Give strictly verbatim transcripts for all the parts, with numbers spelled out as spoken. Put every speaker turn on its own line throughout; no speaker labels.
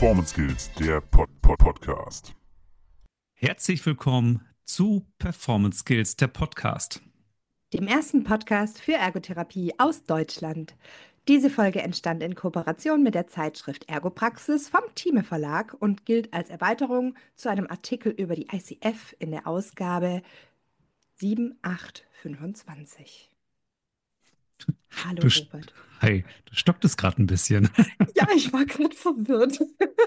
Performance Skills, der Pod -Pod Podcast.
Herzlich willkommen zu Performance Skills, der Podcast.
Dem ersten Podcast für Ergotherapie aus Deutschland. Diese Folge entstand in Kooperation mit der Zeitschrift Ergopraxis vom Thieme Verlag und gilt als Erweiterung zu einem Artikel über die I C F in der Ausgabe sieben acht fünfundzwanzig. Hallo
Du, st-
Robert.
Hi, du stocktest gerade ein bisschen.
Ja, ich war gerade verwirrt.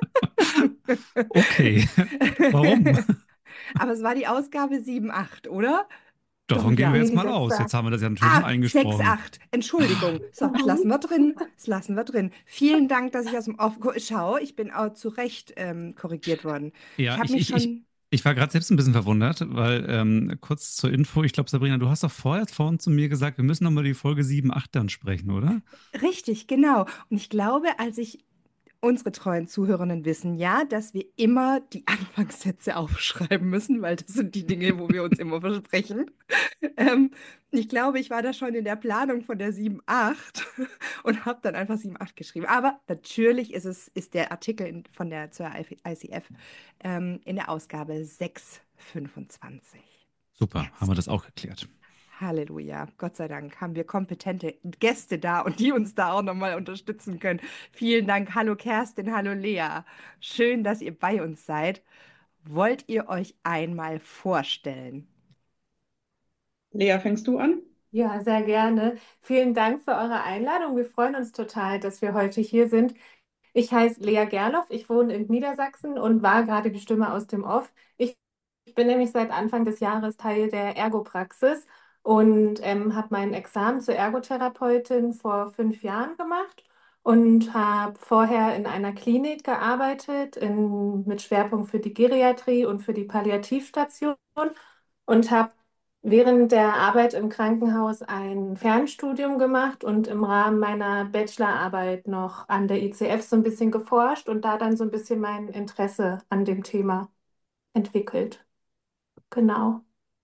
Okay, warum?
Aber es war die Ausgabe sieben acht, oder? Doch,
Davon gehen
ja.
wir
Nee,
jetzt
die
mal
sechs
aus. Jetzt
acht.
haben wir das ja natürlich schon
Ah, sechs
eingesprochen.
acht. Entschuldigung. So, das lassen wir drin. Das lassen wir drin. Vielen Dank, dass ich aus dem Off schaue. Ich bin auch zu Recht ähm, korrigiert worden. Ich
Ja,
habe
ich,
mich
ich, ich,
schon.
ich war gerade selbst ein bisschen verwundert, weil ähm, kurz zur Info, ich glaube, Sabrina, du hast doch vorher vorhin zu mir gesagt, wir müssen nochmal die Folge sieben acht dann sprechen, oder?
Richtig, genau. Und ich glaube, als ich. Unsere treuen Zuhörerinnen wissen ja, dass wir immer die Anfangssätze aufschreiben müssen, weil das sind die Dinge, wo wir uns immer versprechen. Ähm, ich glaube, ich war da schon in der Planung von der sieben acht und habe dann einfach sieben acht geschrieben. Aber natürlich ist es, ist der Artikel in, von der zur I C F ähm, in der Ausgabe sechs fünfundzwanzig.
Super, haben wir
Jetzt.
das auch geklärt.
Halleluja. Gott sei Dank haben wir kompetente Gäste da und die uns da auch nochmal unterstützen können. Vielen Dank. Hallo Kerstin, hallo Lea. Schön, dass ihr bei uns seid. Wollt ihr euch einmal vorstellen?
Lea, fängst du an?
Ja, sehr gerne. Vielen Dank für eure Einladung. Wir freuen uns total, dass wir heute hier sind. Ich heiße Lea Gerloff, ich wohne in Niedersachsen und war gerade die Stimme aus dem Off. Ich bin nämlich seit Anfang des Jahres Teil der Ergopraxis und ähm, habe mein Examen zur Ergotherapeutin vor fünf Jahren gemacht und habe vorher in einer Klinik gearbeitet, in, mit Schwerpunkt für die Geriatrie und für die Palliativstation und habe während der Arbeit im Krankenhaus ein Fernstudium gemacht und im Rahmen meiner Bachelorarbeit noch an der I C F so ein bisschen geforscht und da dann so ein bisschen mein Interesse an dem Thema entwickelt. Genau.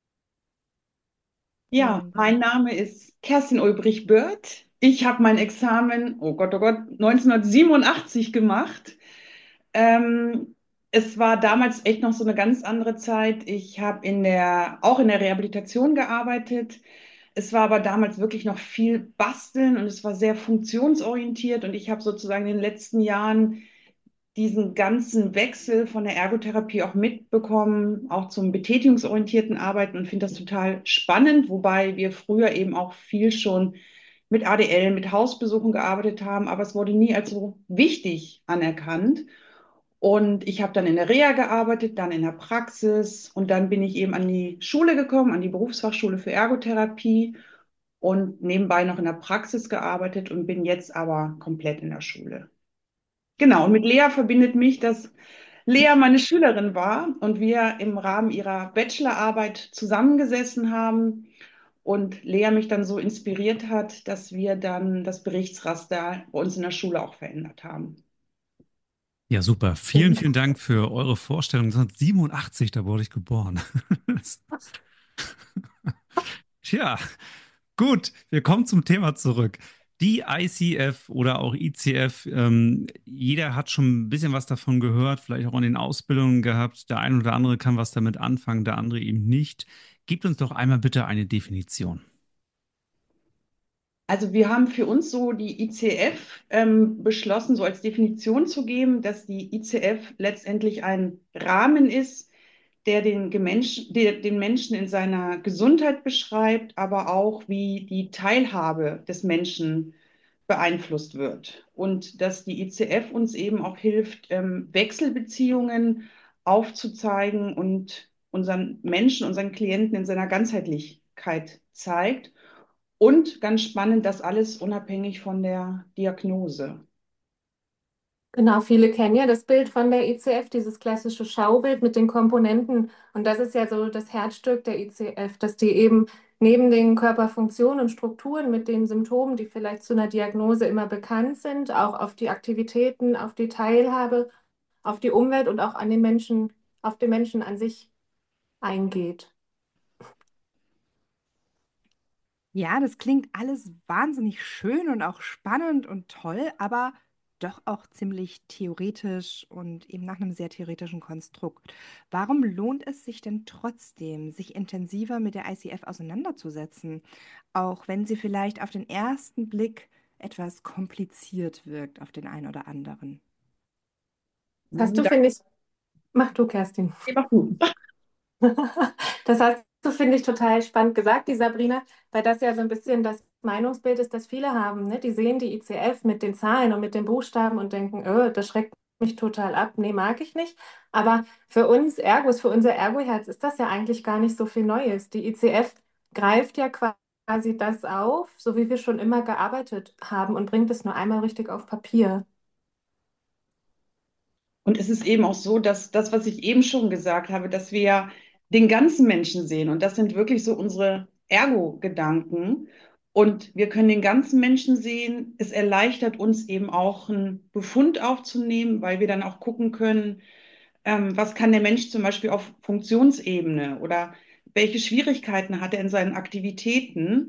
Ja,
Wunderbar.
mein Name ist Kerstin Ulbrich-Bürth. Ich habe mein Examen, oh Gott, oh Gott, neunzehnhundertsiebenundachtzig gemacht. Ähm, Es war damals echt noch so eine ganz andere Zeit. Ich habe in der, auch in der Rehabilitation gearbeitet. Es war aber damals wirklich noch viel Basteln und es war sehr funktionsorientiert und ich habe sozusagen in den letzten Jahren diesen ganzen Wechsel von der Ergotherapie auch mitbekommen, auch zum betätigungsorientierten Arbeiten und finde das total spannend, wobei wir früher eben auch viel schon mit A D L, mit Hausbesuchen gearbeitet haben, aber es wurde nie als so wichtig anerkannt. Und ich habe dann in der Reha gearbeitet, dann in der Praxis und dann bin ich eben an die Schule gekommen, an die Berufsfachschule für Ergotherapie und nebenbei noch in der Praxis gearbeitet und bin jetzt aber komplett in der Schule. Genau, und mit Lea verbindet mich, dass Lea meine Schülerin war und wir im Rahmen ihrer Bachelorarbeit zusammengesessen haben und Lea mich dann so inspiriert hat, dass wir dann das Berichtsraster bei uns in der Schule auch verändert haben.
Ja, super. Vielen, vielen Dank für eure Vorstellung. neunzehnhundertsiebenundachtzig, da wurde ich geboren. Tja, gut, wir kommen zum Thema zurück. Die I C F oder auch I C F, ähm, jeder hat schon ein bisschen was davon gehört, vielleicht auch in den Ausbildungen gehabt. Der eine oder andere kann was damit anfangen, der andere eben nicht. Gebt uns doch einmal bitte eine Definition.
Also wir haben für uns so die I C F ähm, beschlossen, so als Definition zu geben, dass die I C F letztendlich ein Rahmen ist, der den, Gemensch, der den Menschen in seiner Gesundheit beschreibt, aber auch wie die Teilhabe des Menschen beeinflusst wird. Und dass die I C F uns eben auch hilft, ähm, Wechselbeziehungen aufzuzeigen und unseren Menschen, unseren Klienten in seiner Ganzheitlichkeit zeigt. Und ganz spannend, das alles unabhängig von der Diagnose.
Genau, viele kennen ja das Bild von der I C F, dieses klassische Schaubild mit den Komponenten. Und das ist ja so das Herzstück der I C F, dass die eben neben den Körperfunktionen und Strukturen mit den Symptomen, die vielleicht zu einer Diagnose immer bekannt sind, auch auf die Aktivitäten, auf die Teilhabe, auf die Umwelt und auch an den Menschen, auf den Menschen an sich eingeht.
Ja, das klingt alles wahnsinnig schön und auch spannend und toll, aber doch auch ziemlich theoretisch und eben nach einem sehr theoretischen Konstrukt. Warum lohnt es sich denn trotzdem, sich intensiver mit der I C F auseinanderzusetzen, auch wenn sie vielleicht auf den ersten Blick etwas kompliziert wirkt auf den einen oder anderen?
Das hast
Mhm,
du,
da,
finde ich, mach du, Kerstin.
nee, mach du.
Das hast du, finde ich, total spannend gesagt, die Sabrina, weil das ja so ein bisschen das Meinungsbild ist, das viele haben. Ne? Die sehen die I C F mit den Zahlen und mit den Buchstaben und denken, oh, das schreckt mich total ab. Nee, mag ich nicht. Aber für uns Ergos, für unser Ergo-Herz ist das ja eigentlich gar nicht so viel Neues. Die I C F greift ja quasi das auf, so wie wir schon immer gearbeitet haben und bringt es nur einmal richtig auf Papier.
Und es ist eben auch so, dass das, was ich eben schon gesagt habe, dass wir ja den ganzen Menschen sehen. Und das sind wirklich so unsere Ergo-Gedanken. Und wir können den ganzen Menschen sehen. Es erleichtert uns eben auch einen Befund aufzunehmen, weil wir dann auch gucken können, ähm, was kann der Mensch zum Beispiel auf Funktionsebene oder welche Schwierigkeiten hat er in seinen Aktivitäten.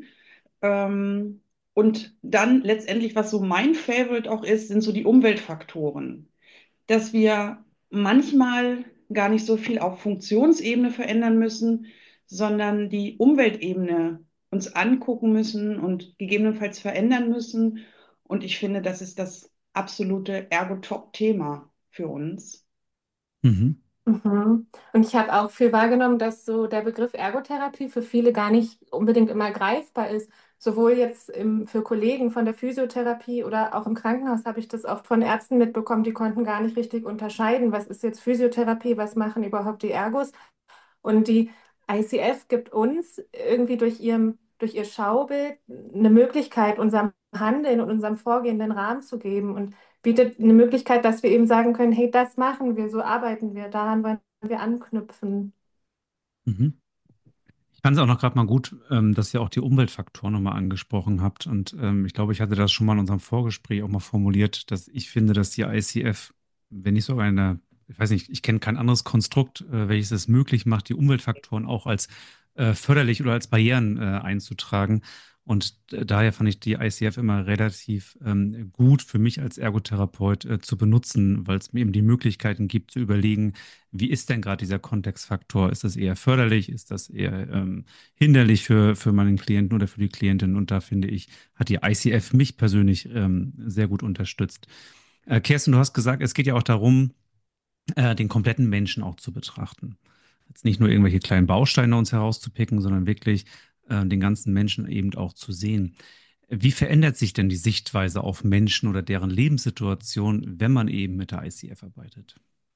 Ähm, und dann letztendlich, was so mein Favorite auch ist, sind so die Umweltfaktoren, dass wir manchmal gar nicht so viel auf Funktionsebene verändern müssen, sondern die Umweltebene uns angucken müssen und gegebenenfalls verändern müssen. Und ich finde, das ist das absolute Ergo-Top-Thema für uns.
Mhm.
Mhm. Und ich habe auch viel wahrgenommen, dass so der Begriff Ergotherapie für viele gar nicht unbedingt immer greifbar ist. Sowohl jetzt im, für Kollegen von der Physiotherapie oder auch im Krankenhaus habe ich das oft von Ärzten mitbekommen, die konnten gar nicht richtig unterscheiden, was ist jetzt Physiotherapie, was machen überhaupt die Ergos. Und die I C F gibt uns irgendwie durch ihrem, durch ihr Schaubild eine Möglichkeit, unserem Handeln und unserem Vorgehen den Rahmen zu geben und bietet eine Möglichkeit, dass wir eben sagen können, hey, das machen wir, so arbeiten wir, daran wollen wir anknüpfen.
Mhm. Ich fand es auch noch gerade mal gut, ähm, dass ihr auch die Umweltfaktoren nochmal angesprochen habt. Und ähm, ich glaube, ich hatte das schon mal in unserem Vorgespräch auch mal formuliert, dass ich finde, dass die I C F, wenn nicht sogar eine, ich weiß nicht, ich kenne kein anderes Konstrukt, äh, welches es möglich macht, die Umweltfaktoren auch als äh, förderlich oder als Barrieren äh, einzutragen. Und äh, daher fand ich die I C F immer relativ ähm, gut für mich als Ergotherapeut äh, zu benutzen, weil es mir eben die Möglichkeiten gibt zu überlegen, wie ist denn gerade dieser Kontextfaktor? Ist das eher förderlich? Ist das eher ähm, hinderlich für, für meinen Klienten oder für die Klientin? Und da finde ich, hat die I C F mich persönlich ähm, sehr gut unterstützt. Äh, Kerstin, du hast gesagt, es geht ja auch darum, äh, den kompletten Menschen auch zu betrachten. Jetzt nicht nur irgendwelche kleinen Bausteine uns herauszupicken, sondern wirklich äh, den ganzen Menschen eben auch zu sehen. Wie verändert sich denn die Sichtweise auf Menschen oder deren Lebenssituation, wenn man eben mit der I C F arbeitet?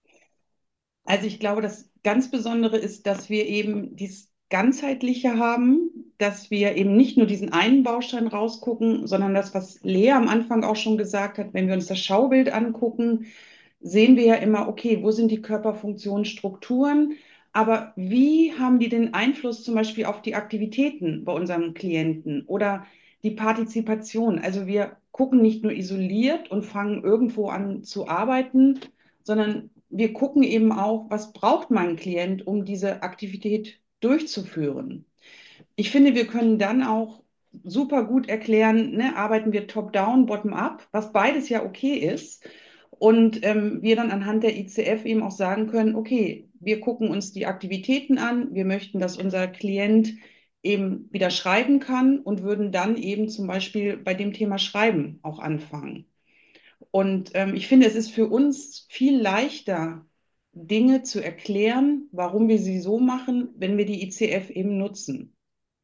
Also ich glaube, das ganz Besondere ist, dass wir eben dieses Ganzheitliche haben, dass wir eben nicht nur diesen einen Baustein rausgucken, sondern das, was Lea am Anfang auch schon gesagt hat, wenn wir uns das Schaubild angucken, sehen wir ja immer, okay, wo sind die Körperfunktionsstrukturen, aber wie haben die den Einfluss zum Beispiel auf die Aktivitäten bei unserem Klienten oder die Partizipation? Also wir gucken nicht nur isoliert und fangen irgendwo an zu arbeiten, sondern wir gucken eben auch, was braucht mein Klient, um diese Aktivität durchzuführen. Ich finde, wir können dann auch super gut erklären, ne, arbeiten wir top-down, bottom-up, was beides ja okay ist. Und ähm, wir dann anhand der I C F eben auch sagen können, okay, wir gucken uns die Aktivitäten an, wir möchten, dass unser Klient eben wieder schreiben kann und würden dann eben zum Beispiel bei dem Thema Schreiben auch anfangen. Und ähm, ich finde, es ist für uns viel leichter, Dinge zu erklären, warum wir sie so machen, wenn wir die I C F eben nutzen.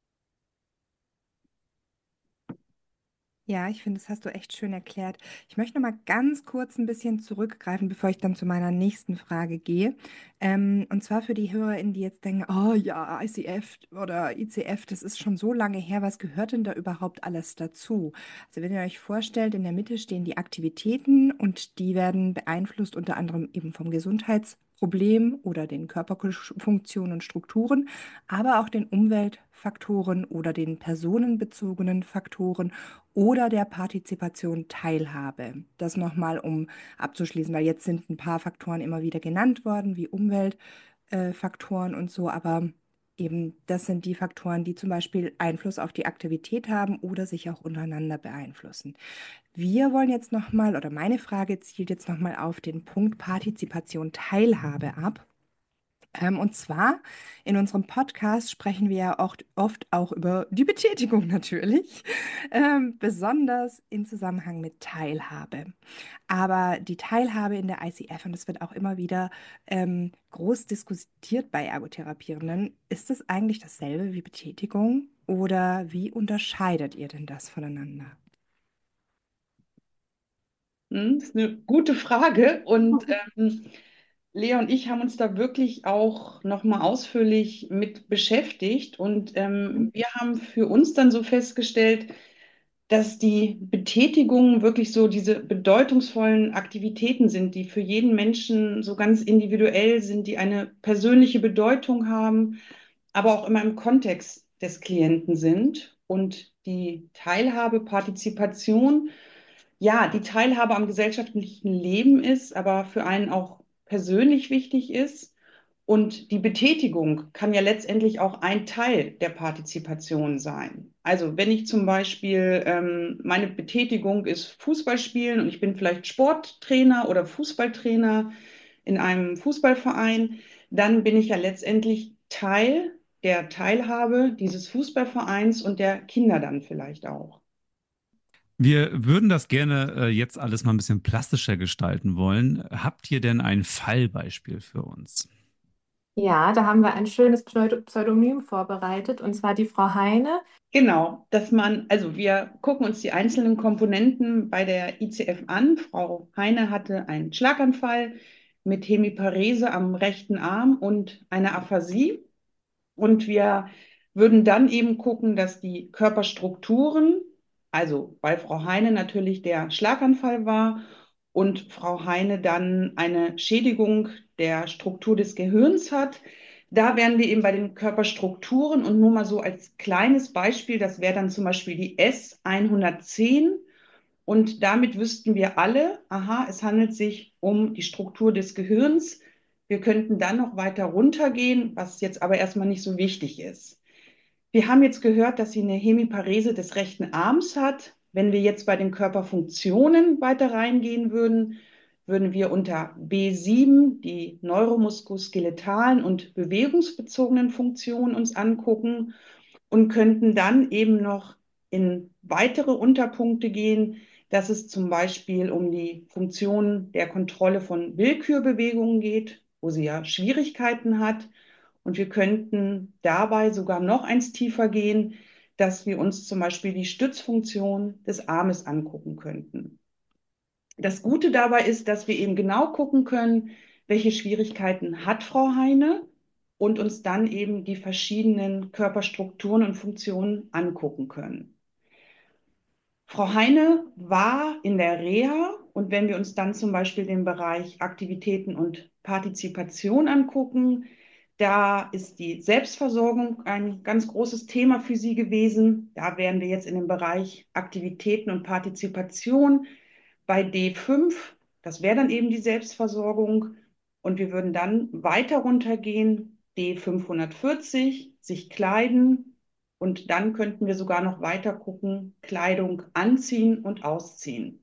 Ja, ich finde, das hast du echt schön erklärt. Ich möchte noch mal ganz kurz ein bisschen zurückgreifen, bevor ich dann zu meiner nächsten Frage gehe. Ähm, und zwar für die HörerInnen, die jetzt denken, oh ja, I C F oder I C F, das ist schon so lange her. Was gehört denn da überhaupt alles dazu? Also wenn ihr euch vorstellt, in der Mitte stehen die Aktivitäten und die werden beeinflusst unter anderem eben vom Gesundheitsproblem oder den Körperfunktionen und Strukturen, aber auch den Umweltfaktoren oder den personenbezogenen Faktoren oder der Partizipation Teilhabe. Das nochmal, um abzuschließen, weil jetzt sind ein paar Faktoren immer wieder genannt worden, wie Umweltfaktoren äh, und so, aber Eben, das sind die Faktoren, die zum Beispiel Einfluss auf die Aktivität haben oder sich auch untereinander beeinflussen. Wir wollen jetzt nochmal, oder meine Frage zielt jetzt nochmal auf den Punkt Partizipation, Teilhabe ab. Ähm, und zwar in unserem Podcast sprechen wir ja oft, oft auch über die Betätigung natürlich, ähm, besonders in Zusammenhang mit Teilhabe. Aber die Teilhabe in der I C F, und das wird auch immer wieder ähm, groß diskutiert bei Ergotherapierenden, ist das eigentlich dasselbe wie Betätigung oder wie unterscheidet ihr denn das voneinander?
Hm, das ist eine gute Frage. Und ähm, Lea und ich haben uns da wirklich auch nochmal ausführlich mit beschäftigt. Und ähm, wir haben für uns dann so festgestellt, dass die Betätigungen wirklich so diese bedeutungsvollen Aktivitäten sind, die für jeden Menschen so ganz individuell sind, die eine persönliche Bedeutung haben, aber auch immer im Kontext des Klienten sind. Und die Teilhabe, Partizipation, ja, die Teilhabe am gesellschaftlichen Leben ist, aber für einen auch persönlich wichtig ist. Und die Betätigung kann ja letztendlich auch ein Teil der Partizipation sein. Also wenn ich zum Beispiel, ähm, meine Betätigung ist Fußballspielen und ich bin vielleicht Sporttrainer oder Fußballtrainer in einem Fußballverein, dann bin ich ja letztendlich Teil der Teilhabe dieses Fußballvereins und der Kinder dann vielleicht auch.
Wir würden das gerne äh, jetzt alles mal ein bisschen plastischer gestalten wollen. Habt ihr denn ein Fallbeispiel für uns?
Ja, da haben wir ein schönes Pseudo- Pseudonym vorbereitet, und zwar die Frau Heine.
Genau, dass man, also wir gucken uns die einzelnen Komponenten bei der I C F an. Frau Heine hatte einen Schlaganfall mit Hemiparese am rechten Arm und einer Aphasie. Und wir würden dann eben gucken, dass die Körperstrukturen, also bei Frau Heine natürlich der Schlaganfall war und Frau Heine dann eine Schädigung der Struktur des Gehirns hat. Da wären wir eben bei den Körperstrukturen und nur mal so als kleines Beispiel, das wäre dann zum Beispiel die S hundertzehn. Und damit wüssten wir alle, aha, es handelt sich um die Struktur des Gehirns. Wir könnten dann noch weiter runtergehen, was jetzt aber erstmal nicht so wichtig ist. Wir haben jetzt gehört, dass sie eine Hemiparese des rechten Arms hat. Wenn wir jetzt bei den Körperfunktionen weiter reingehen würden, würden wir unter B sieben die neuromuskuloskeletalen und bewegungsbezogenen Funktionen uns angucken und könnten dann eben noch in weitere Unterpunkte gehen, dass es zum Beispiel um die Funktion der Kontrolle von Willkürbewegungen geht, wo sie ja Schwierigkeiten hat. Und wir könnten dabei sogar noch eins tiefer gehen, dass wir uns zum Beispiel die Stützfunktion des Armes angucken könnten. Das Gute dabei ist, dass wir eben genau gucken können, welche Schwierigkeiten hat Frau Heine und uns dann eben die verschiedenen Körperstrukturen und Funktionen angucken können. Frau Heine war in der Reha, und wenn wir uns dann zum Beispiel den Bereich Aktivitäten und Partizipation angucken, da ist die Selbstversorgung ein ganz großes Thema für sie gewesen. Da wären wir jetzt in dem Bereich Aktivitäten und Partizipation bei D fünf. Das wäre dann eben die Selbstversorgung. Und wir würden dann weiter runtergehen, D fünfhundertvierzig, sich kleiden. Und dann könnten wir sogar noch weiter gucken, Kleidung anziehen und ausziehen.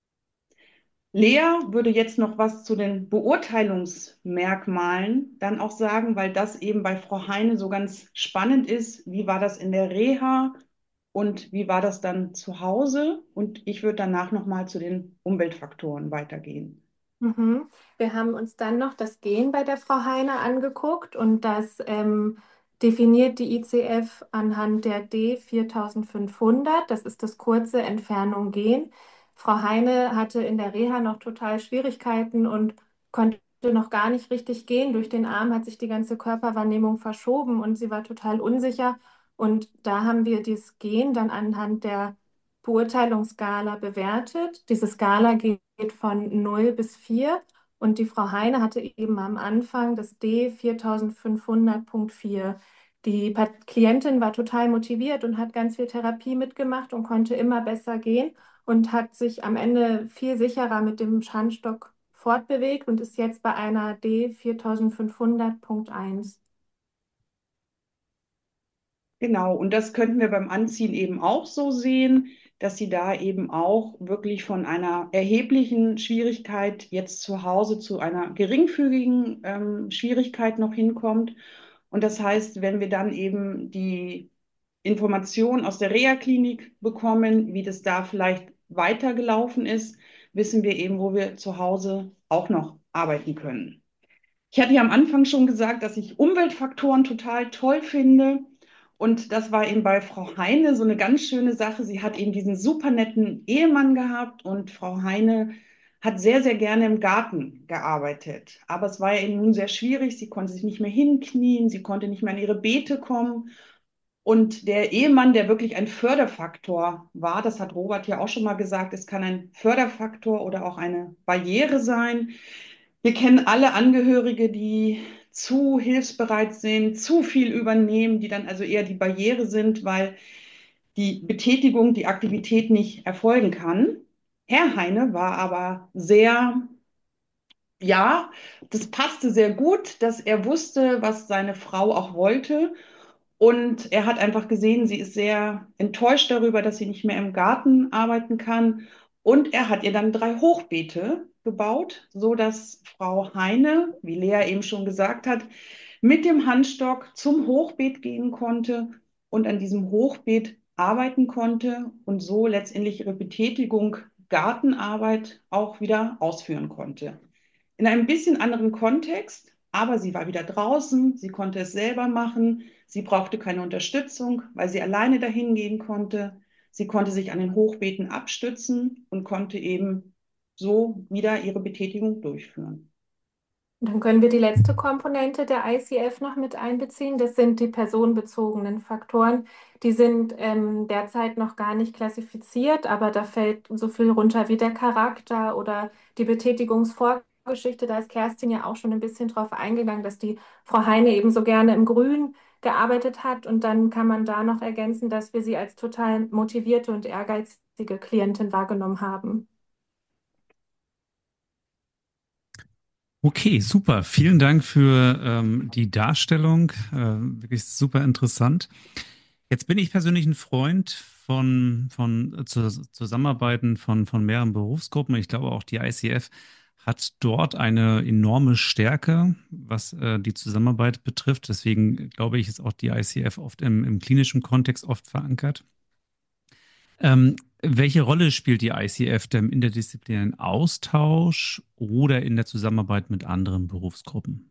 Lea würde jetzt noch was zu den Beurteilungsmerkmalen dann auch sagen, weil das eben bei Frau Heine so ganz spannend ist. Wie war das in der Reha und wie war das dann zu Hause? Und ich würde danach nochmal zu den Umweltfaktoren weitergehen.
Mhm. Wir haben uns dann noch das Gen bei der Frau Heine angeguckt, und das ähm, definiert die I C F anhand der D viertausendfünfhundert. Das ist das kurze Entfernung Gen. Frau Heine hatte in der Reha noch total Schwierigkeiten und konnte noch gar nicht richtig gehen. Durch den Arm hat sich die ganze Körperwahrnehmung verschoben und sie war total unsicher. Und da haben wir dieses Gen dann anhand der Beurteilungsskala bewertet. Diese Skala geht von null bis vier, und die Frau Heine hatte eben am Anfang das D viertausendfünfhundert Punkt vier. Die Pat- Klientin war total motiviert und hat ganz viel Therapie mitgemacht und konnte immer besser gehen und hat sich am Ende viel sicherer mit dem Handstock fortbewegt und ist jetzt bei einer D viertausendfünfhundert Punkt eins.
Genau, und das könnten wir beim Anziehen eben auch so sehen, dass sie da eben auch wirklich von einer erheblichen Schwierigkeit jetzt zu Hause zu einer geringfügigen ähm, Schwierigkeit noch hinkommt. Und das heißt, wenn wir dann eben die Information aus der Reha-Klinik bekommen, wie das da vielleicht weitergelaufen ist, wissen wir eben, wo wir zu Hause auch noch arbeiten können. Ich hatte ja am Anfang schon gesagt, dass ich Umweltfaktoren total toll finde. Und das war eben bei Frau Heine so eine ganz schöne Sache. Sie hat eben diesen super netten Ehemann gehabt und Frau Heine hat sehr, sehr gerne im Garten gearbeitet. Aber es war ja eben nun sehr schwierig. Sie konnte sich nicht mehr hinknien, sie konnte nicht mehr an ihre Beete kommen. Und der Ehemann, der wirklich ein Förderfaktor war, das hat Robert ja auch schon mal gesagt, es kann ein Förderfaktor oder auch eine Barriere sein. Wir kennen alle Angehörige, die zu hilfsbereit sind, zu viel übernehmen, die dann also eher die Barriere sind, weil die Betätigung, die Aktivität nicht erfolgen kann. Herr Heine war aber sehr, ja, das passte sehr gut, dass er wusste, was seine Frau auch wollte. Und er hat einfach gesehen, sie ist sehr enttäuscht darüber, dass sie nicht mehr im Garten arbeiten kann. Und er hat ihr dann drei Hochbeete gebaut, so dass Frau Heine, wie Lea eben schon gesagt hat, mit dem Handstock zum Hochbeet gehen konnte und an diesem Hochbeet arbeiten konnte und so letztendlich ihre Betätigung Gartenarbeit auch wieder ausführen konnte. In einem bisschen anderen Kontext, aber sie war wieder draußen, sie konnte es selber machen, sie brauchte keine Unterstützung, weil sie alleine dahin gehen konnte. Sie konnte sich an den Hochbeeten abstützen und konnte eben so wieder ihre Betätigung durchführen.
Dann können wir die letzte Komponente der I C F noch mit einbeziehen. Das sind die personenbezogenen Faktoren. Die sind ähm, derzeit noch gar nicht klassifiziert, aber da fällt so viel runter wie der Charakter oder die Betätigungsvorgeschichte. Da ist Kerstin ja auch schon ein bisschen drauf eingegangen, dass die Frau Heine eben so gerne im Grün gearbeitet hat. Und dann kann man da noch ergänzen, dass wir sie als total motivierte und ehrgeizige Klientin wahrgenommen haben.
Okay, super. Vielen Dank für ähm, die Darstellung. Äh, wirklich super interessant. Jetzt bin ich persönlich ein Freund von, von äh, zu, Zusammenarbeiten von, von mehreren Berufsgruppen. Ich glaube, auch die I C F hat dort eine enorme Stärke, was äh, die Zusammenarbeit betrifft. Deswegen glaube ich, ist auch die I C F oft im, im klinischen Kontext oft verankert. Ähm, welche Rolle spielt die I C F denn im interdisziplinären Austausch oder in der Zusammenarbeit mit anderen Berufsgruppen?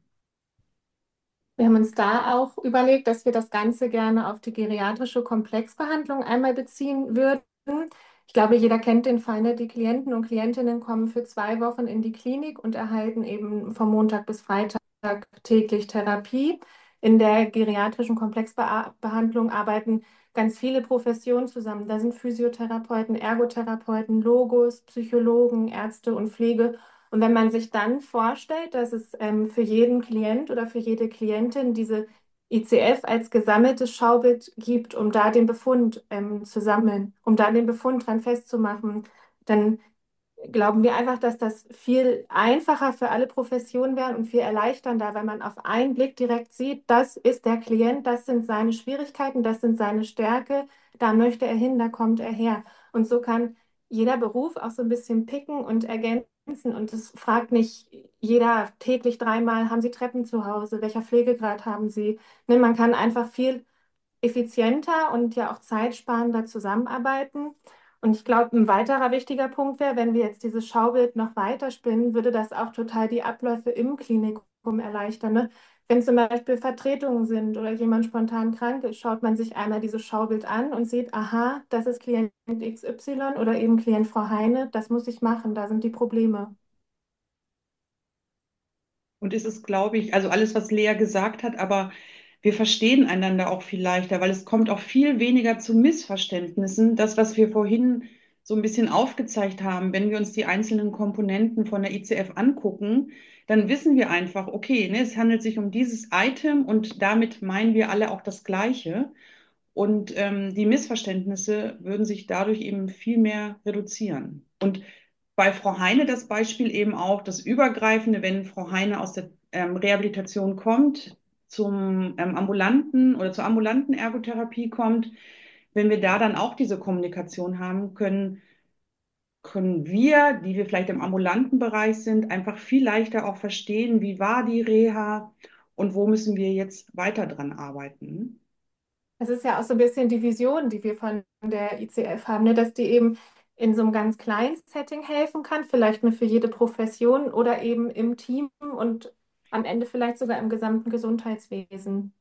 Wir haben uns da auch überlegt, dass wir das Ganze gerne auf die geriatrische Komplexbehandlung einmal beziehen würden. Ich glaube, jeder kennt den Fall, ne? Die Klienten und Klientinnen kommen für zwei Wochen in die Klinik und erhalten eben vom Montag bis Freitag täglich Therapie. In der geriatrischen Komplexbehandlung arbeiten ganz viele Professionen zusammen. Da sind Physiotherapeuten, Ergotherapeuten, Logos, Psychologen, Ärzte und Pflege. Und wenn man sich dann vorstellt, dass es ähm, für jeden Klient oder für jede Klientin diese I C F als gesammeltes Schaubild gibt, um da den Befund ähm, zu sammeln, um da den Befund dran festzumachen, dann glauben wir einfach, dass das viel einfacher für alle Professionen wäre und viel erleichternder, weil man auf einen Blick direkt sieht, das ist der Klient, das sind seine Schwierigkeiten, das sind seine Stärke, da möchte er hin, da kommt er her. Und so kann jeder Beruf auch so ein bisschen picken und ergänzen. Und es fragt nicht jeder täglich dreimal, haben Sie Treppen zu Hause? Welcher Pflegegrad haben Sie? Ne, man kann einfach viel effizienter und ja auch zeitsparender zusammenarbeiten. Und ich glaube, ein weiterer wichtiger Punkt wäre, wenn wir jetzt dieses Schaubild noch weiter spinnen, würde das auch total die Abläufe im Klinikum erleichtern. Ne? Wenn zum Beispiel Vertretungen sind oder jemand spontan krank ist, schaut man sich einmal dieses Schaubild an und sieht, aha, das ist Klient X Y oder eben Klient Frau Heine, das muss ich machen, da sind die Probleme.
Und es ist, glaube ich, also alles, was Lea gesagt hat, aber wir verstehen einander auch viel leichter, weil es kommt auch viel weniger zu Missverständnissen. Das, was wir vorhin so ein bisschen aufgezeigt haben, wenn wir uns die einzelnen Komponenten von der I C F angucken, dann wissen wir einfach, okay, ne, es handelt sich um dieses Item und damit meinen wir alle auch das Gleiche. Und ähm, die Missverständnisse würden sich dadurch eben viel mehr reduzieren. Und bei Frau Heine das Beispiel eben auch das Übergreifende, wenn Frau Heine aus der ähm, Rehabilitation kommt, zum ähm, ambulanten oder zur ambulanten Ergotherapie kommt, wenn wir da dann auch diese Kommunikation haben können, können wir, die wir vielleicht im ambulanten Bereich sind, einfach viel leichter auch verstehen, wie war die Reha und wo müssen wir jetzt weiter dran arbeiten.
Das ist ja auch so ein bisschen die Vision, die wir von der I C F haben, ne? Dass die eben in so einem ganz kleinen Setting helfen kann, vielleicht nur für jede Profession oder eben im Team und am Ende vielleicht sogar im gesamten Gesundheitswesen.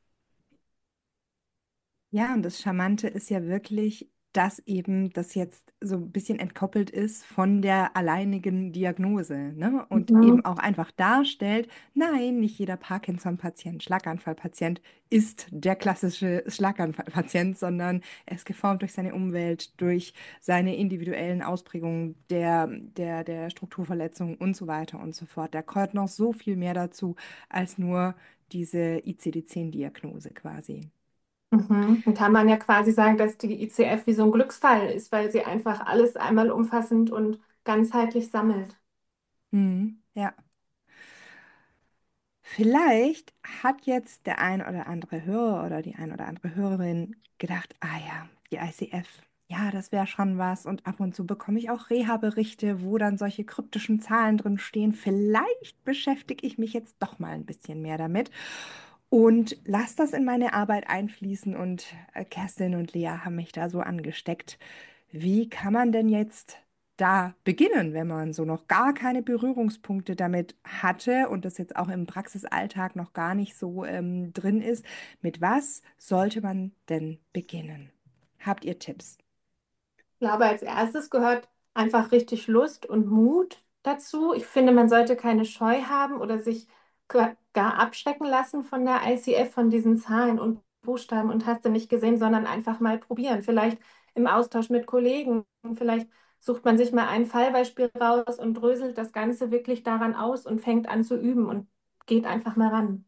Ja, und das Charmante ist ja wirklich, dass eben das jetzt so ein bisschen entkoppelt ist von der alleinigen Diagnose, ne? Und
Mhm.
eben auch einfach darstellt, nein, nicht jeder Parkinson-Patient, Schlaganfallpatient ist der klassische Schlaganfallpatient, sondern er ist geformt durch seine Umwelt, durch seine individuellen Ausprägungen der, der, der Strukturverletzungen und so weiter und so fort. Da gehört noch so viel mehr dazu als nur diese I C D zehn Diagnose quasi.
Mhm. Dann kann man ja quasi sagen, dass die I C F wie so ein Glücksfall ist, weil sie einfach alles einmal umfassend und ganzheitlich sammelt.
Mhm, ja. Vielleicht hat jetzt der ein oder andere Hörer oder die ein oder andere Hörerin gedacht, ah ja, die I C F, ja, das wäre schon was. Und ab und zu bekomme ich auch Reha-Berichte, wo dann solche kryptischen Zahlen drin stehen. Vielleicht beschäftige ich mich jetzt doch mal ein bisschen mehr damit und lasse das in meine Arbeit einfließen. Und äh, Kerstin und Lea haben mich da so angesteckt. Wie kann man denn jetzt da beginnen, wenn man so noch gar keine Berührungspunkte damit hatte und das jetzt auch im Praxisalltag noch gar nicht so ähm, drin ist? Mit was sollte man denn beginnen? Habt ihr Tipps?
Ich glaube, als erstes gehört einfach richtig Lust und Mut dazu. Ich finde, man sollte keine Scheu haben oder sich ga- gar abschrecken lassen von der I C F, von diesen Zahlen und Buchstaben und hast du nicht gesehen, sondern einfach mal probieren. Vielleicht im Austausch mit Kollegen. Vielleicht sucht man sich mal ein Fallbeispiel raus und dröselt das Ganze wirklich daran aus und fängt an zu üben und geht einfach mal ran.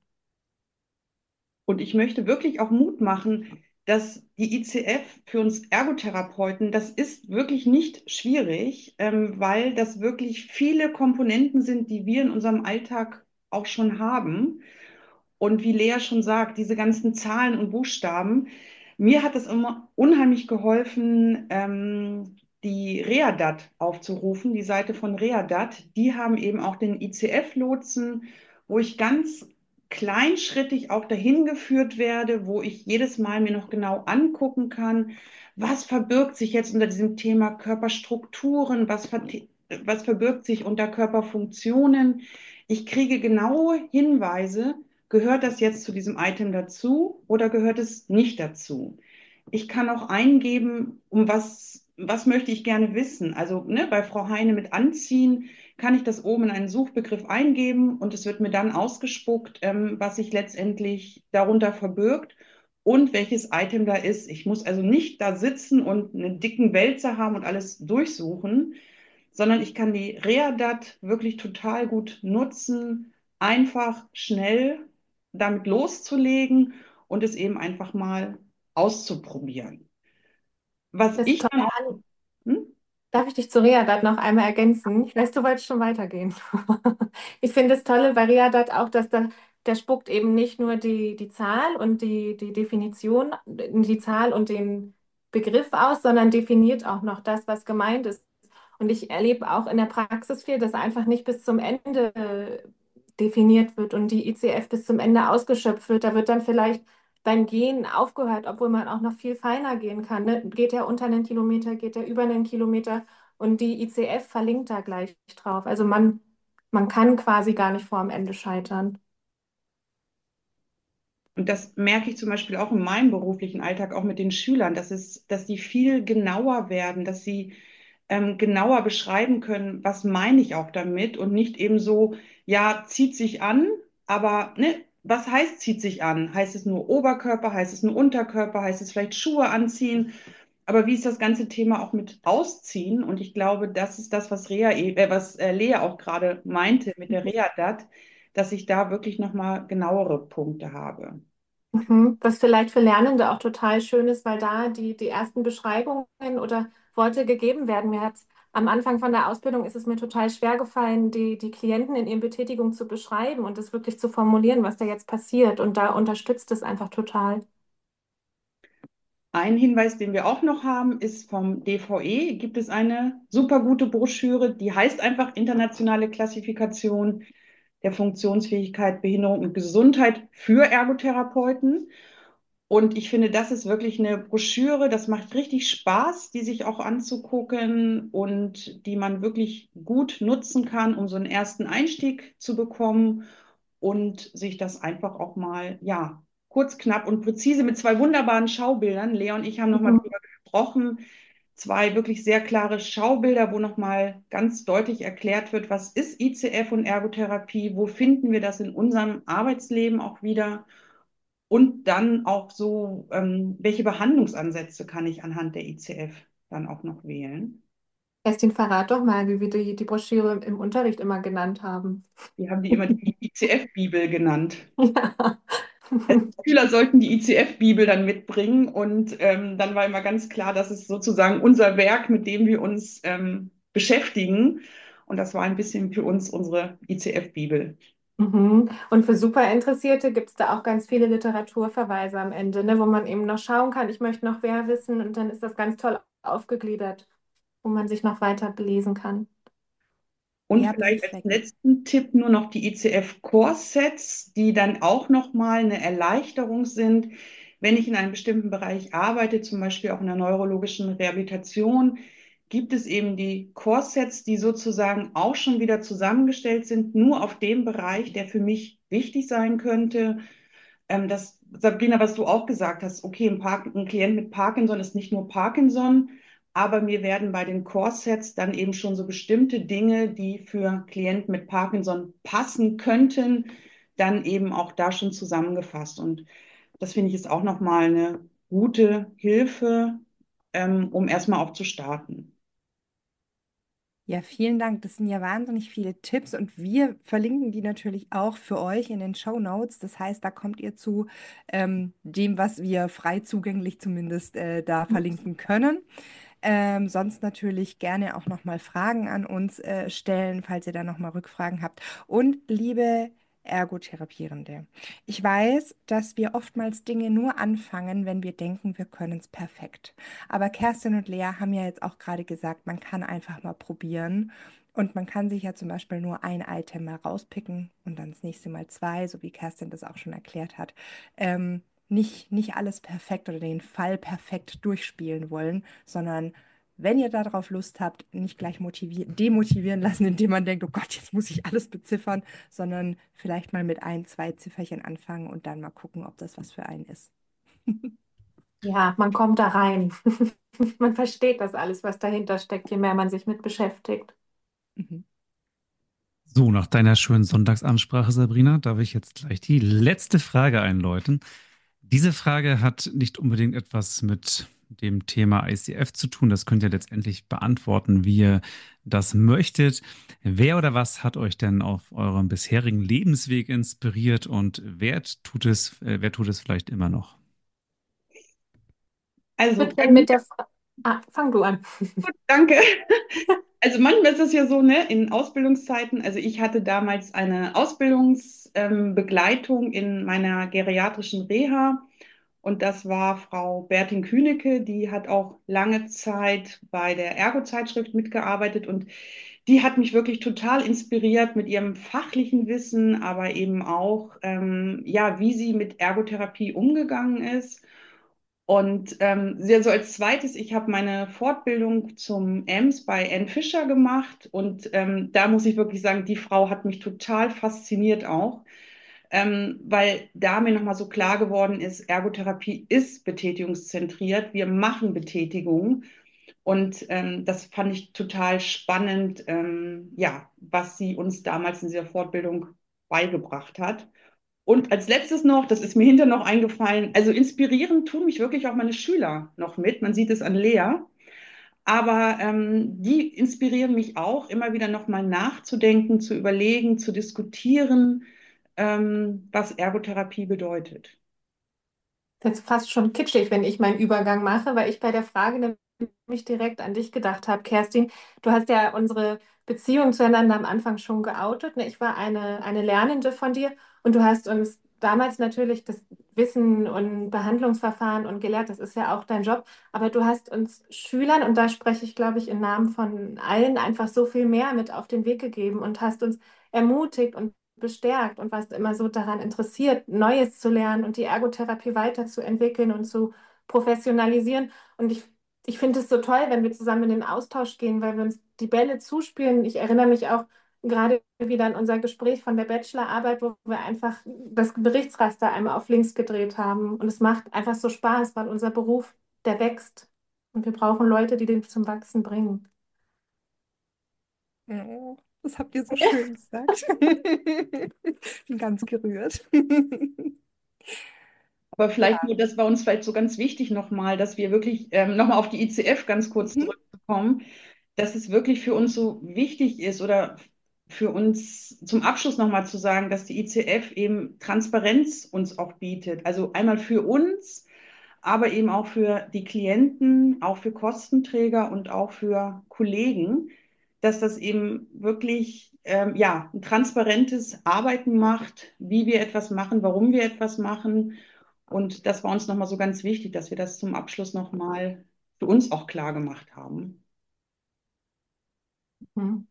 Und ich möchte wirklich auch Mut machen, dass die I C F für uns Ergotherapeuten, das ist wirklich nicht schwierig, ähm, weil das wirklich viele Komponenten sind, die wir in unserem Alltag auch schon haben. Und wie Lea schon sagt, diese ganzen Zahlen und Buchstaben, mir hat es immer unheimlich geholfen, ähm, die Readat aufzurufen, die Seite von Readat. Die haben eben auch den I C F-Lotsen, wo ich ganz kleinschrittig auch dahin geführt werde, wo ich jedes Mal mir noch genau angucken kann, was verbirgt sich jetzt unter diesem Thema Körperstrukturen, was, ver was verbirgt sich unter Körperfunktionen. Ich kriege genaue Hinweise, gehört das jetzt zu diesem Item dazu oder gehört es nicht dazu? Ich kann auch eingeben, um was, was möchte ich gerne wissen. Also ne, bei Frau Heine mit Anziehen kann ich das oben in einen Suchbegriff eingeben und es wird mir dann ausgespuckt, ähm, was sich letztendlich darunter verbirgt und welches Item da ist. Ich muss also nicht da sitzen und einen dicken Wälzer haben und alles durchsuchen, sondern ich kann die Readat wirklich total gut nutzen, einfach schnell damit loszulegen und es eben einfach mal auszuprobieren. Was
Das ist
ich
toll.
dann auch, hm?
Darf ich dich zu Readat noch einmal ergänzen? Ich weiß, du wolltest schon weitergehen. Ich finde es tolle bei Readat auch, dass da, der spuckt eben nicht nur die, die Zahl und die, die Definition, die Zahl und den Begriff aus, sondern definiert auch noch das, was gemeint ist. Und ich erlebe auch in der Praxis viel, dass einfach nicht bis zum Ende äh, definiert wird und die I C F bis zum Ende ausgeschöpft wird. Da wird dann vielleicht beim Gehen aufgehört, obwohl man auch noch viel feiner gehen kann. Ne? Geht er unter einen Kilometer, geht er über einen Kilometer und die I C F verlinkt da gleich drauf. Also man, man kann quasi gar nicht vor am Ende scheitern.
Und das merke ich zum Beispiel auch in meinem beruflichen Alltag, auch mit den Schülern, dass es, dass die viel genauer werden, dass sie ähm, genauer beschreiben können, was meine ich auch damit und nicht eben so, ja, zieht sich an, aber ne, was heißt zieht sich an? Heißt es nur Oberkörper, heißt es nur Unterkörper, heißt es vielleicht Schuhe anziehen? Aber wie ist das ganze Thema auch mit Ausziehen? Und ich glaube, das ist das, was Rea, eh- äh, was äh, Lea auch gerade meinte mit der Readat, dass ich da wirklich nochmal genauere Punkte habe.
Mhm. Was vielleicht für Lernende auch total schön ist, weil da die, die ersten Beschreibungen oder Worte gegeben werden. Mir hat am Anfang von der Ausbildung ist es mir total schwer gefallen, die, die Klienten in ihren Betätigungen zu beschreiben und das wirklich zu formulieren, was da jetzt passiert. Und da unterstützt es einfach total.
Ein Hinweis, den wir auch noch haben, ist vom D V E, gibt es eine super gute Broschüre, die heißt einfach Internationale Klassifikation der Funktionsfähigkeit, Behinderung und Gesundheit für Ergotherapeuten. Und ich finde, das ist wirklich eine Broschüre, das macht richtig Spaß, die sich auch anzugucken und die man wirklich gut nutzen kann, um so einen ersten Einstieg zu bekommen und sich das einfach auch mal, ja, kurz, knapp und präzise mit zwei wunderbaren Schaubildern. Lea und ich haben nochmal
Mhm.
drüber gesprochen. Zwei wirklich sehr klare Schaubilder, wo nochmal ganz deutlich erklärt wird, was ist I C F und Ergotherapie, wo finden wir das in unserem Arbeitsleben auch wieder und dann auch so, ähm, welche Behandlungsansätze kann ich anhand der I C F dann auch noch wählen.
Kerstin, verrat doch mal, wie wir die, die Broschüre im Unterricht immer genannt haben.
Wir haben die immer die I C F-Bibel genannt.
Ja.
Also die Schüler sollten die I C F-Bibel dann mitbringen und ähm, dann war immer ganz klar, das ist sozusagen unser Werk, mit dem wir uns ähm, beschäftigen. Und das war ein bisschen für uns unsere I C F-Bibel.
Mhm. Und für Superinteressierte gibt es da auch ganz viele Literaturverweise am Ende, ne, wo man eben noch schauen kann, ich möchte noch mehr wissen und dann ist das ganz toll aufgegliedert, wo man sich noch weiter belesen kann.
Und
Ja,
vielleicht als
perfekt.
letzten Tipp nur noch die I C F-Core-Sets, die dann auch nochmal eine Erleichterung sind, wenn ich in einem bestimmten Bereich arbeite, zum Beispiel auch in der neurologischen Rehabilitation, gibt es eben die Core-Sets, die sozusagen auch schon wieder zusammengestellt sind, nur auf dem Bereich, der für mich wichtig sein könnte. Ähm, das, Sabrina, was du auch gesagt hast, okay, ein, Park, ein Klient mit Parkinson ist nicht nur Parkinson, aber mir werden bei den Core-Sets dann eben schon so bestimmte Dinge, die für Klienten mit Parkinson passen könnten, dann eben auch da schon zusammengefasst. Und das finde ich ist auch nochmal eine gute Hilfe, ähm, um erstmal auch zu starten.
Ja, vielen Dank. Das sind ja wahnsinnig viele Tipps und wir verlinken die natürlich auch für euch in den Show Notes. Das heißt, da kommt ihr zu ähm, dem, was wir frei zugänglich zumindest äh, da verlinken können. Ähm, sonst natürlich gerne auch nochmal Fragen an uns äh, stellen, falls ihr da nochmal Rückfragen habt. Und liebe Ergotherapierende, ich weiß, dass wir oftmals Dinge nur anfangen, wenn wir denken, wir können es perfekt. Aber Kerstin und Lea haben ja jetzt auch gerade gesagt, man kann einfach mal probieren. Und man kann sich ja zum Beispiel nur ein Item mal rauspicken und dann das nächste Mal zwei, so wie Kerstin das auch schon erklärt hat. Ähm, nicht, nicht alles perfekt oder den Fall perfekt durchspielen wollen, sondern wenn ihr darauf Lust habt, nicht gleich motivier demotivieren lassen, indem man denkt, oh Gott, jetzt muss ich alles beziffern, sondern vielleicht mal mit ein, zwei Zifferchen anfangen und dann mal gucken, ob das was für einen ist.
Ja, man kommt da rein. Man versteht das alles, was dahinter steckt, je mehr man sich mit beschäftigt.
Mhm.
So, nach deiner schönen Sonntagsansprache, Sabrina, darf ich jetzt gleich die letzte Frage einläuten. Diese Frage hat nicht unbedingt etwas mit dem Thema I C F zu tun. Das könnt ihr letztendlich beantworten, wie ihr das möchtet. Wer oder was hat euch denn auf eurem bisherigen Lebensweg inspiriert und wer tut es, äh, wer tut es vielleicht immer noch?
Ich
Also
würde
bei
gerne
mir,
mit der Fra ah, fang du an.
danke. Also manchmal ist es ja so, ne, in Ausbildungszeiten, also ich hatte damals eine Ausbildungsbegleitung in meiner geriatrischen Reha und das war Frau Bertin Kühnecke, die hat auch lange Zeit bei der Ergo-Zeitschrift mitgearbeitet und die hat mich wirklich total inspiriert mit ihrem fachlichen Wissen, aber eben auch, ähm, ja, wie sie mit Ergotherapie umgegangen ist. Und ähm, sehr so als zweites, ich habe meine Fortbildung zum E M S bei Ann Fischer gemacht und ähm, da muss ich wirklich sagen, die Frau hat mich total fasziniert auch, ähm, weil da mir nochmal so klar geworden ist, Ergotherapie ist betätigungszentriert, wir machen Betätigung und ähm, das fand ich total spannend, ähm, ja, was sie uns damals in dieser Fortbildung beigebracht hat. Und als letztes noch, das ist mir hinterher noch eingefallen, also inspirieren tun mich wirklich auch meine Schüler noch mit. Man sieht es an Lea. Aber ähm, die inspirieren mich auch, immer wieder nochmal nachzudenken, zu überlegen, zu diskutieren, ähm, was Ergotherapie bedeutet.
Das ist jetzt fast schon kitschig, wenn ich meinen Übergang mache, weil ich bei der Frage ich direkt an dich gedacht habe. Kerstin, du hast ja unsere Beziehung zueinander am Anfang schon geoutet. Ne? Ich war eine, eine Lernende von dir und du hast uns damals natürlich das Wissen und Behandlungsverfahren und gelehrt, das ist ja auch dein Job, aber du hast uns Schülern, und da spreche ich, glaube ich, im Namen von allen, einfach so viel mehr mit auf den Weg gegeben und hast uns ermutigt und bestärkt und warst immer so daran interessiert, Neues zu lernen und die Ergotherapie weiterzuentwickeln und zu professionalisieren. Und ich ich finde es so toll, wenn wir zusammen in den Austausch gehen, weil wir uns die Bälle zuspielen. Ich erinnere mich auch gerade wieder an unser Gespräch von der Bachelorarbeit, wo wir einfach das Berichtsraster einmal auf links gedreht haben. Und es macht einfach so Spaß, weil unser Beruf, der wächst. Und wir brauchen Leute, die den zum Wachsen bringen.
Oh, das habt ihr so schön gesagt. Ich bin ganz gerührt.
Aber vielleicht nur, das war uns vielleicht so ganz wichtig nochmal, dass wir wirklich ähm, nochmal auf die I C F ganz kurz
Mhm.
zurückkommen, dass es wirklich für uns so wichtig ist oder für uns zum Abschluss nochmal zu sagen, dass die I C F eben Transparenz uns auch bietet. Also einmal für uns, aber eben auch für die Klienten, auch für Kostenträger und auch für Kollegen, dass das eben wirklich ähm, ja, ein transparentes Arbeiten macht, wie wir etwas machen, warum wir etwas machen. Und das war uns nochmal so ganz wichtig, dass wir das zum Abschluss nochmal für uns auch klar gemacht haben.
Mhm.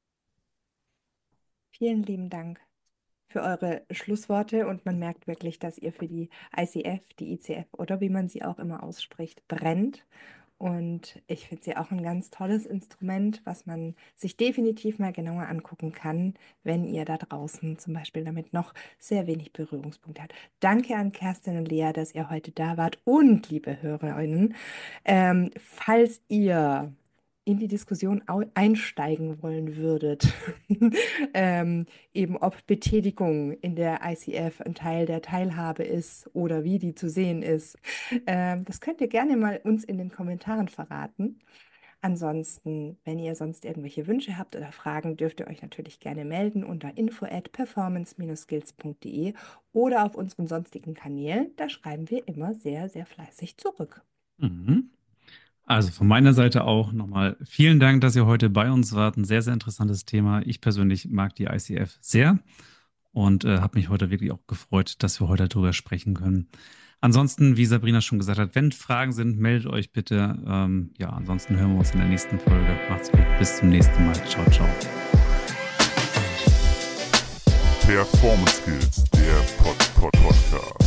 Vielen lieben Dank für eure Schlussworte und man merkt wirklich, dass ihr für die I C F, die I C F oder wie man sie auch immer ausspricht, brennt. Und ich finde sie auch ein ganz tolles Instrument, was man sich definitiv mal genauer angucken kann, wenn ihr da draußen zum Beispiel damit noch sehr wenig Berührungspunkte habt. Danke an Kerstin und Lea, dass ihr heute da wart. Und liebe Hörerinnen, ähm, falls ihr in die Diskussion au- einsteigen wollen würdet, ähm, eben ob Betätigung in der I C F ein Teil der Teilhabe ist oder wie die zu sehen ist, ähm, das könnt ihr gerne mal uns in den Kommentaren verraten. Ansonsten, wenn ihr sonst irgendwelche Wünsche habt oder Fragen, dürft ihr euch natürlich gerne melden unter info at performance skills punkt de oder auf unseren sonstigen Kanälen. Da schreiben wir immer sehr, sehr fleißig zurück.
Mhm. Also von meiner Seite auch nochmal vielen Dank, dass ihr heute bei uns wart. Ein sehr, sehr interessantes Thema. Ich persönlich mag die I C F sehr und äh, habe mich heute wirklich auch gefreut, dass wir heute darüber sprechen können. Ansonsten, wie Sabrina schon gesagt hat, wenn Fragen sind, meldet euch bitte. Ähm, ja, ansonsten hören wir uns in der nächsten Folge. Macht's gut, bis zum nächsten Mal. Ciao, ciao.
Performance Skills, der Pod Pod Podcast.